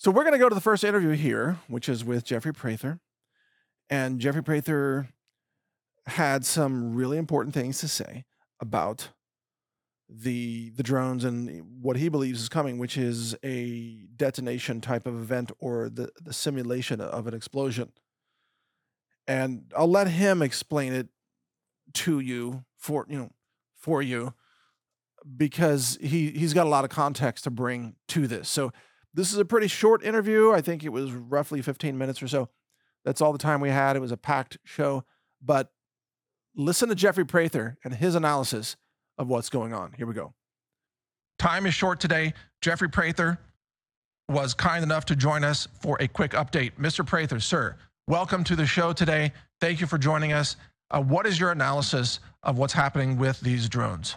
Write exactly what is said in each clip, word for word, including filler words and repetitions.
So we're going to go to the first interview here, which is with Jeffrey Prather. And Jeffrey Prather had some really important things to say about the the drones and what he believes is coming, which is a detonation type of event or the, the simulation of an explosion. And I'll let him explain it to you for you know for you because he he's got a lot of context to bring to this. So this is a pretty short interview. I think it was roughly fifteen minutes or so. That's all the time we had. It was a packed show, but listen to Jeffrey Prather and his analysis of what's going on. Here we go. Time is short today. Jeffrey Prather was kind enough to join us for a quick update. Mister Prather, sir, welcome to the show today. Thank you for joining us. Uh, what is your analysis of what's happening with these drones?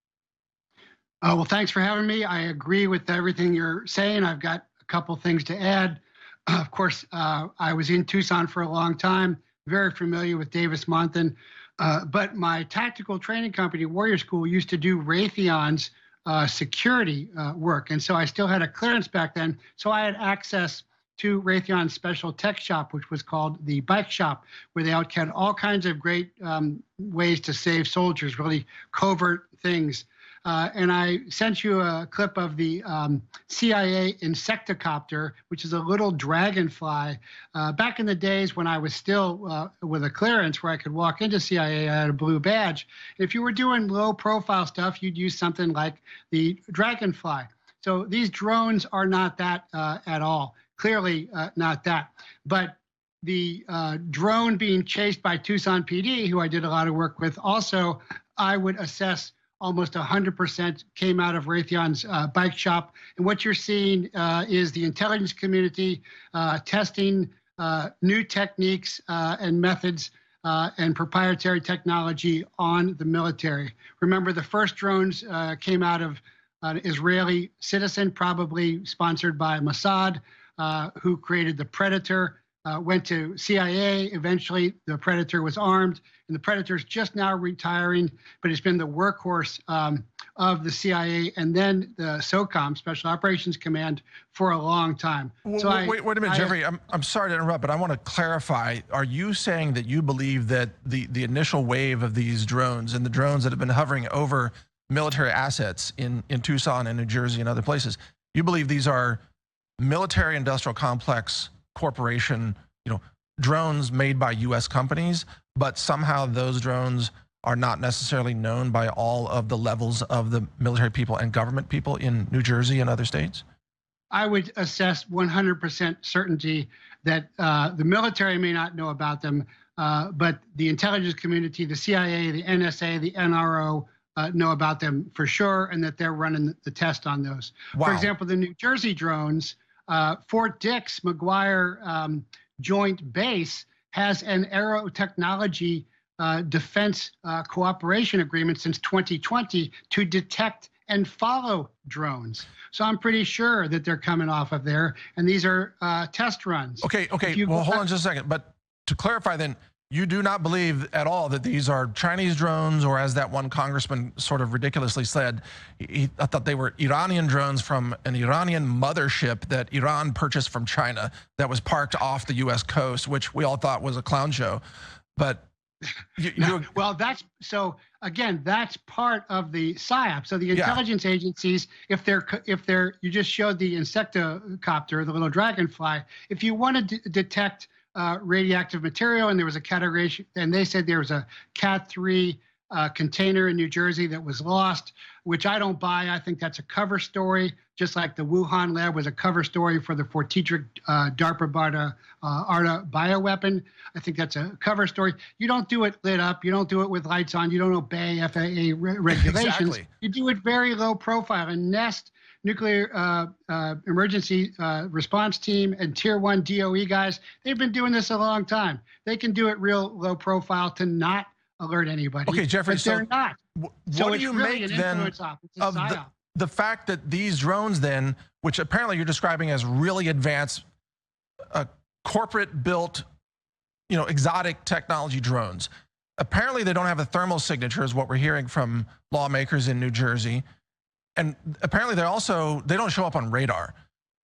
Uh, well, thanks for having me. I agree with everything you're saying. I've got a couple things to add. Uh, of course, uh, I was in Tucson for a long time, very familiar with Davis-Monthan. Uh, but my tactical training company, Warrior School, used to do Raytheon's uh, security uh, work. And so I still had a clearance back then. So I had access to Raytheon's special tech shop, which was called the Bike Shop, where they had all kinds of great um, ways to save soldiers, really covert things. Uh, and I sent you a clip of the um, C I A Insecticopter, which is a little dragonfly. Uh, back in the days when I was still uh, with a clearance where I could walk into C I A, I had a blue badge. If you were doing low profile stuff, you'd use something like the dragonfly. So these drones are not that uh, at all, clearly uh, not that. But the uh, drone being chased by Tucson P D, who I did a lot of work with also, I would assess almost one hundred percent came out of Raytheon's uh, Bike Shop. And what you're seeing uh, is the intelligence community uh, testing uh, new techniques uh, and methods uh, and proprietary technology on the military. Remember, the first drones uh, came out of an Israeli citizen, probably sponsored by Mossad, uh, who created the Predator. Uh, went to C I A. Eventually, the Predator was armed, and the Predator's just now retiring, but it's been the workhorse um, of the C I A and then the SOCOM, Special Operations Command, for a long time. Well, so wait, I, wait, wait a minute, I, Jeffrey. I'm, I'm sorry to interrupt, but I want to clarify. Are you saying that you believe that the, the initial wave of these drones and the drones that have been hovering over military assets in, in Tucson and New Jersey and other places, you believe these are military industrial complex corporation, you know, drones made by U S companies, but somehow those drones are not necessarily known by all of the levels of the military people and government people in New Jersey and other states? I would assess one hundred percent certainty that uh, the military may not know about them, uh, but the intelligence community, the C I A, the N S A, the N R O, uh, know about them for sure, and that they're running the test on those. Wow. For example, the New Jersey drones, uh, Fort Dix, McGuire um, Joint Base has an aero technology uh, defense uh, cooperation agreement since twenty twenty to detect and follow drones. So I'm pretty sure that they're coming off of there, and these are uh, test runs. Okay, okay, well, hold on just a second. But to clarify then, you do not believe at all that these are Chinese drones, or as that one congressman sort of ridiculously said, he, I thought they were Iranian drones from an Iranian mothership that Iran purchased from China that was parked off the U S coast, which we all thought was a clown show. But you, no, you, well, that's so again, that's part of the PSYOP. So the intelligence yeah. agencies, if they're if they're you just showed the insecticopter, the little dragonfly, if you want to d detect Uh, radioactive material, and there was a category, and they said there was a cat three uh, container in New Jersey that was lost, which I don't buy. I think that's a cover story, just like the Wuhan lab was a cover story for the Fortetric uh, DARPA BARDA uh, ARDA bioweapon. I think that's a cover story. You don't do it lit up. You don't do it with lights on. You don't obey F A A re regulations. Exactly. You do it very low profile. And NEST, Nuclear uh, uh, Emergency uh, Response Team, and Tier one D O E guys, they've been doing this a long time. They can do it real low profile to not alert anybody. Okay, Jeffrey, but so they're not. What so do you really make an then of the, the fact that these drones then, which apparently you're describing as really advanced, uh, corporate-built, you know, exotic technology drones, apparently they don't have a thermal signature, is what we're hearing from lawmakers in New Jersey. And apparently they also, they don't show up on radar.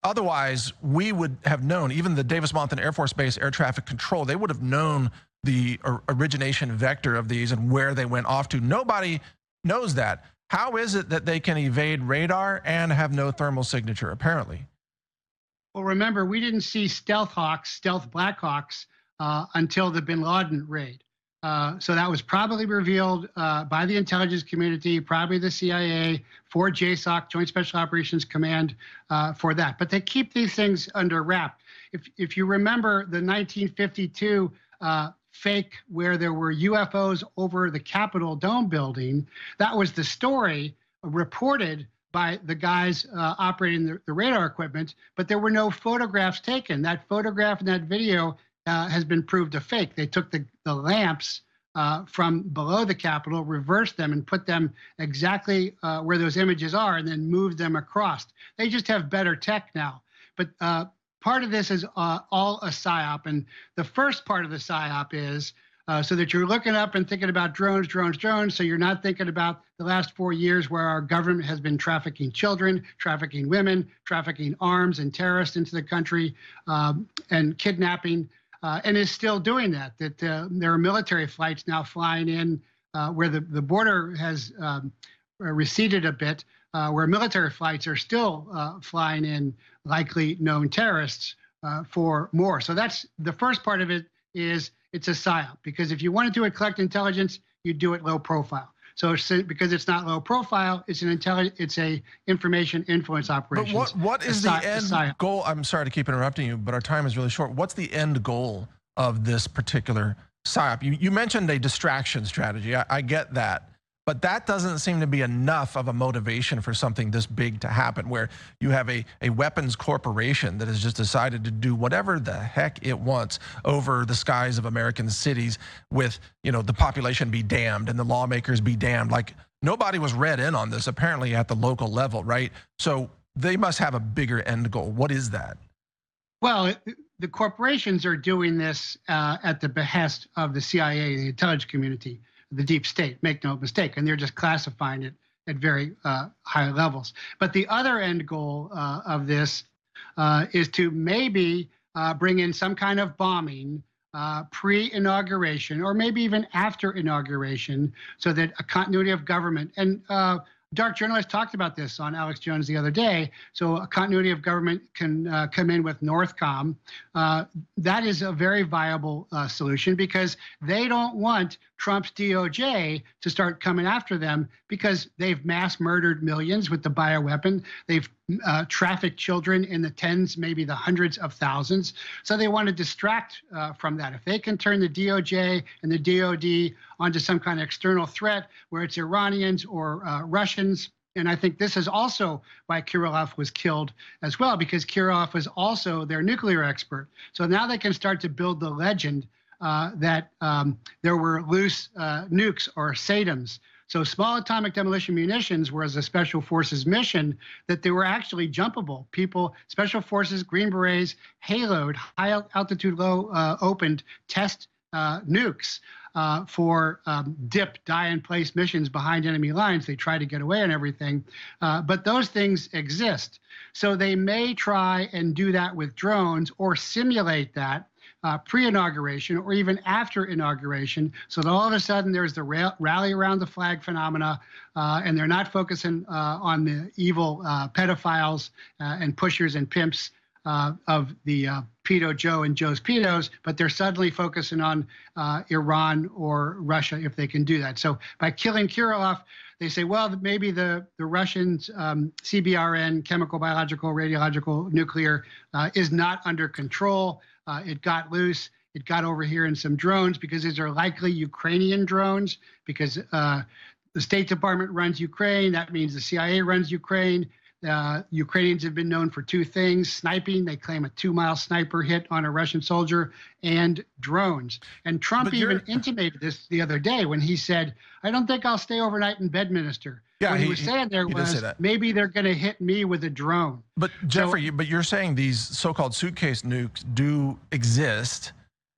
otherwise, we would have known, even the Davis-Monthan Air Force Base Air Traffic Control, they would have known the origination vector of these and where they went off to. Nobody knows that. How is it that they can evade radar and have no thermal signature, apparently? Well, remember, we didn't see stealth hawks, stealth Blackhawks, uh, until the bin Laden raid. Uh, so that was probably revealed uh, by the intelligence community, probably the C I A, for J SOC, Joint Special Operations Command, uh, for that. But they keep these things under wrap. If, if you remember the nineteen fifty-two uh, fake where there were U F Os over the Capitol Dome building, that was the story reported by the guys uh, operating the, the radar equipment, but there were no photographs taken. That photograph and that video uh, has been proved a fake. They took the, the lamps uh, from below the Capitol, reversed them, and put them exactly uh, where those images are, and then moved them across. They just have better tech now. But uh, part of this is uh, all a psyop. And the first part of the psyop is uh, so that you're looking up and thinking about drones, drones, drones. So you're not thinking about the last four years where our government has been trafficking children, trafficking women, trafficking arms and terrorists into the country, um, and kidnapping, uh, and is still doing that. That uh, there are military flights now flying in uh, where the, the border has um, receded a bit, uh, where military flights are still uh, flying in likely known terrorists uh, for more. So that's the first part of it. Is it's a psyop, because if you want to do it, collect intelligence, you do it low profile. So it's, because it's not low profile, it's an intelligence, it's a information influence operation. But what what is the end goal? I'm sorry to keep interrupting you, but our time is really short. What's the end goal of this particular psyop? You you mentioned a distraction strategy. I, I get that. But that doesn't seem to be enough of a motivation for something this big to happen, where you have a, a weapons corporation that has just decided to do whatever the heck it wants over the skies of American cities, with, you know, the population be damned and the lawmakers be damned. Like, nobody was read in on this, apparently, at the local level, right? So they must have a bigger end goal. What is that? Well, it, the corporations are doing this uh, at the behest of the C I A, the intelligence community, the deep state, make no mistake, and they're just classifying it at very uh, high levels. But the other end goal uh, of this uh, is to maybe uh, bring in some kind of bombing uh, pre-inauguration, or maybe even after inauguration, so that a continuity of government, and uh, Dark Journalist talked about this on Alex Jones the other day. So a continuity of government can uh, come in with Northcom. Uh, that is a very viable uh, solution, because they don't want Trump's D O J to start coming after them, because they've mass murdered millions with the bioweapon. They've uh, trafficked children in the tens, maybe the hundreds of thousands. So they want to distract uh, from that. If they can turn the D O J and the D O D onto some kind of external threat, where it's Iranians or uh, Russians. And I think this is also why Kirillov was killed as well, because Kirillov was also their nuclear expert. So now they can start to build the legend uh, that um, there were loose uh, nukes or SATAMs. So small atomic demolition munitions was a special forces mission, that they were actually jumpable. People, special forces, Green Berets, haloed, high altitude, low uh, opened test uh, nukes. Uh, for um, dip, die-in-place missions behind enemy lines. They try to get away and everything, uh, but those things exist. So they may try and do that with drones, or simulate that uh, pre-inauguration, or even after inauguration, so that all of a sudden there's the ra rally around the flag phenomena, uh, and they're not focusing uh, on the evil uh, pedophiles uh, and pushers and pimps Uh, of the uh, Pedo Joe and Joe's Pedos, but they're suddenly focusing on uh, Iran or Russia, if they can do that. So by killing Kirillov, they say, well, maybe the, the Russians, um, C B R N, chemical, biological, radiological, nuclear, uh, is not under control. Uh, it got loose. It got over here in some drones, because these are likely Ukrainian drones, because uh, the State Department runs Ukraine. That means the C I A runs Ukraine. Uh, Ukrainians have been known for two things: sniping. They claim a two-mile sniper hit on a Russian soldier, and drones. And Trump even intimated this the other day when he said, I don't think I'll stay overnight in Bedminster. Yeah, what he, he was saying there he was, maybe they're going to hit me with a drone. But Jeffrey, So- you, but you're saying these so-called suitcase nukes do exist,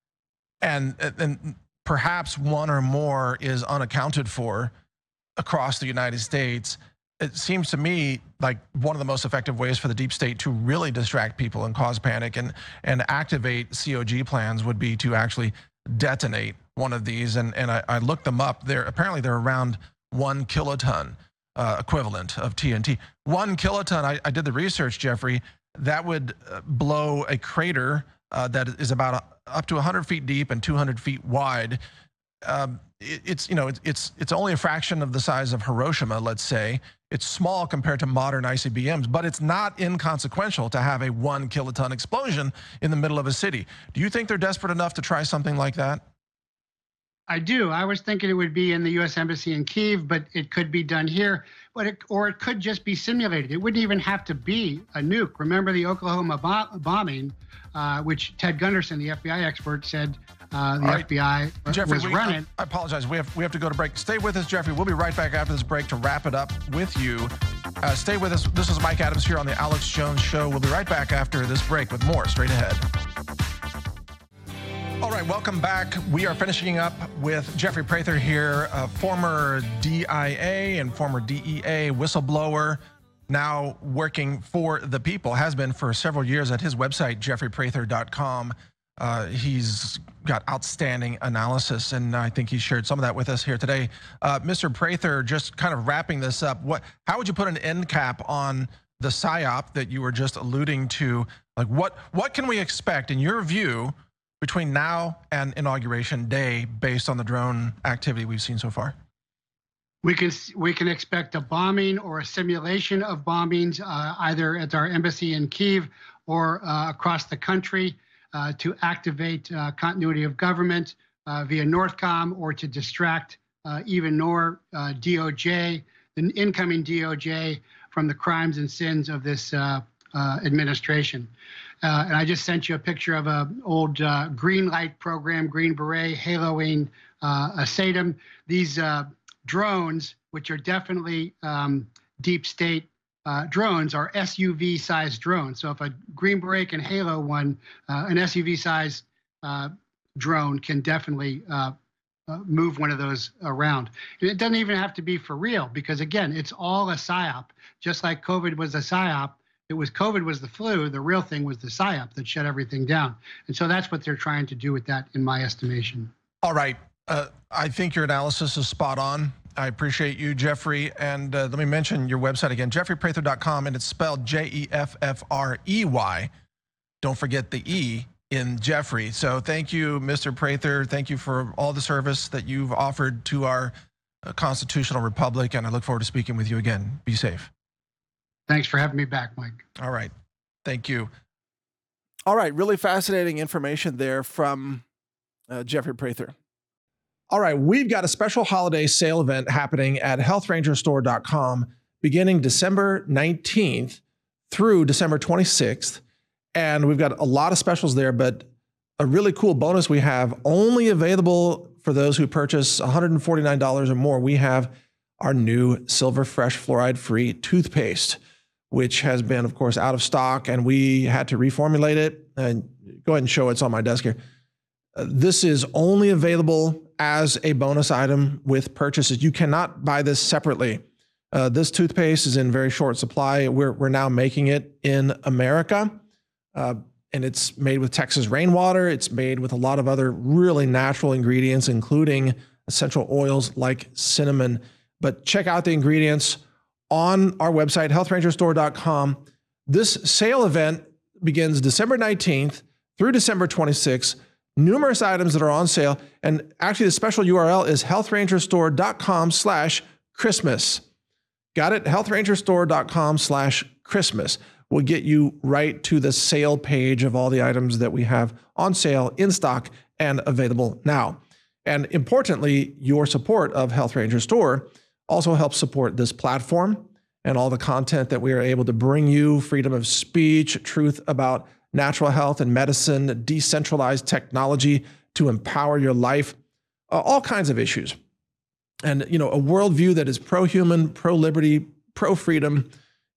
and and perhaps one or more is unaccounted for across the United States. it seems to me like one of the most effective ways for the deep state to really distract people and cause panic and and activate C O G plans would be to actually detonate one of these. And and I, I looked them up. They're apparently they're around one kiloton uh, equivalent of T N T. One kiloton. I, I did the research, Jeffrey. That would blow a crater uh, that is about a, up to one hundred feet deep and two hundred feet wide. Um, it, it's you know it's, it's it's only a fraction of the size of Hiroshima, let's say. It's small compared to modern I C B Ms, but it's not inconsequential to have a one kiloton explosion in the middle of a city. Do you think they're desperate enough to try something like that? I do. I was thinking it would be in the U S Embassy in Kyiv, but it could be done here, but it, or it could just be simulated. It wouldn't even have to be a nuke. Remember the Oklahoma bo- bombing, uh, which Ted Gunderson, the F B I expert, said uh, the right. F B I Jeffrey, was we, running. I, I apologize. We have we have to go to break. Stay with us, Jeffrey. We'll be right back after this break to wrap it up with you. Uh, stay with us. This is Mike Adams here on the Alex Jones Show. We'll be right back after this break with more straight ahead. All right, welcome back. We are finishing up with Jeffrey Prather here, a former D I A and former D E A whistleblower, now working for the people, has been for several years at his website, jeffrey prather dot com. Uh, he's got outstanding analysis, and I think he shared some of that with us here today. Uh, Mister Prather, just kind of wrapping this up, what, how would you put an end cap on the PSYOP that you were just alluding to? Like, what, what can we expect, in your view, between now and Inauguration Day based on the drone activity we've seen so far? We can we can expect a bombing or a simulation of bombings, uh, either at our embassy in Kyiv or uh, across the country, uh, to activate uh, continuity of government uh, via Northcom, or to distract uh, even more uh, D O J, the incoming D O J, from the crimes and sins of this uh, uh, administration. Uh, and I just sent you a picture of an old uh, green light program, Green Beret, haloing uh, a SATM. These uh, drones, which are definitely um, deep state uh, drones, are S U V-sized drones. So if a Green Beret can halo one, uh, an S U V-sized uh, drone can definitely uh, uh, move one of those around. And it doesn't even have to be for real, because again, it's all a PSYOP. Just like COVID was a PSYOP, it was COVID was the flu. The real thing was the PSYOP that shut everything down. And so that's what they're trying to do with that, in my estimation. All right. Uh, I think your analysis is spot on. I appreciate you, Jeffrey. And uh, let me mention your website again, jeffrey prather dot com, and it's spelled J E F F R E Y. Don't forget the E in Jeffrey. So thank you, Mister Prather. Thank you for all the service that you've offered to our uh, constitutional republic, and I look forward to speaking with you again. Be safe. Thanks for having me back, Mike. All right. Thank you. All right. Really fascinating information there from uh, Jeffrey Prather. All right. We've got a special holiday sale event happening at health ranger store dot com beginning December nineteenth through December twenty-sixth. And we've got a lot of specials there, but a really cool bonus we have only available for those who purchase one hundred forty-nine dollars or more. We have our new Silver Fresh fluoride-free toothpaste, which has been, of course, out of stock, and we had to reformulate it. And go ahead and show it's on my desk here. Uh, this is only available as a bonus item with purchases. You cannot buy this separately. Uh, this toothpaste is in very short supply. We're, we're now making it in America, uh, and it's made with Texas rainwater. It's made with a lot of other really natural ingredients, including essential oils like cinnamon. But check out the ingredients on our website, health ranger store dot com. This sale event begins December nineteenth through December twenty-sixth. Numerous items that are on sale. And actually, the special U R L is health ranger store dot com slash Christmas. Got it? health ranger store dot com slash Christmas will get you right to the sale page of all the items that we have on sale, in stock, and available now. And importantly, your support of Health Ranger Store also helps support this platform and all the content that we are able to bring you: freedom of speech, truth about natural health and medicine, decentralized technology to empower your life, uh, all kinds of issues. And, you know, a worldview that is pro-human, pro-liberty, pro-freedom,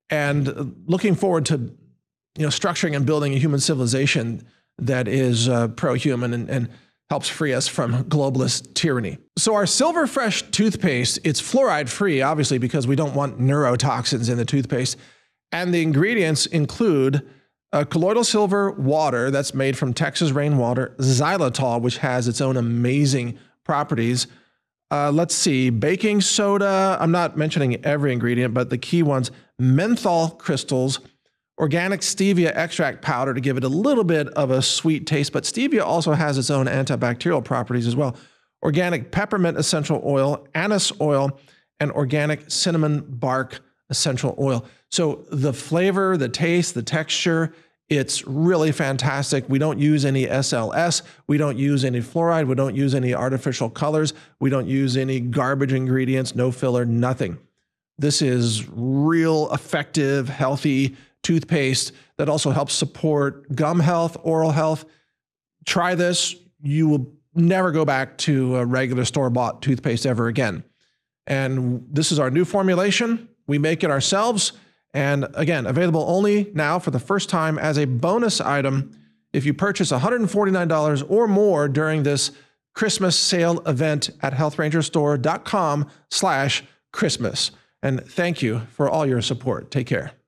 and looking forward to, you know, structuring and building a human civilization that is uh, pro-human. And, and helps free us from globalist tyranny. So our Silver Fresh toothpaste, it's fluoride free, obviously, because we don't want neurotoxins in the toothpaste. And the ingredients include uh, colloidal silver water that's made from Texas rainwater, xylitol, which has its own amazing properties. Uh, let's see, baking soda. I'm not mentioning every ingredient, but the key ones: menthol crystals, organic stevia extract powder to give it a little bit of a sweet taste, but stevia also has its own antibacterial properties as well. Organic peppermint essential oil, anise oil, and organic cinnamon bark essential oil. So the flavor, the taste, the texture, it's really fantastic. We don't use any S L S. We don't use any fluoride. We don't use any artificial colors. We don't use any garbage ingredients, no filler, nothing. This is real effective, healthy toothpaste that also helps support gum health, oral health. Try this. You will never go back to a regular store-bought toothpaste ever again. And this is our new formulation. We make it ourselves. And again, available only now for the first time as a bonus item if you purchase one hundred forty-nine dollars or more during this Christmas sale event at health ranger store dot com slash Christmas. And thank you for all your support. Take care.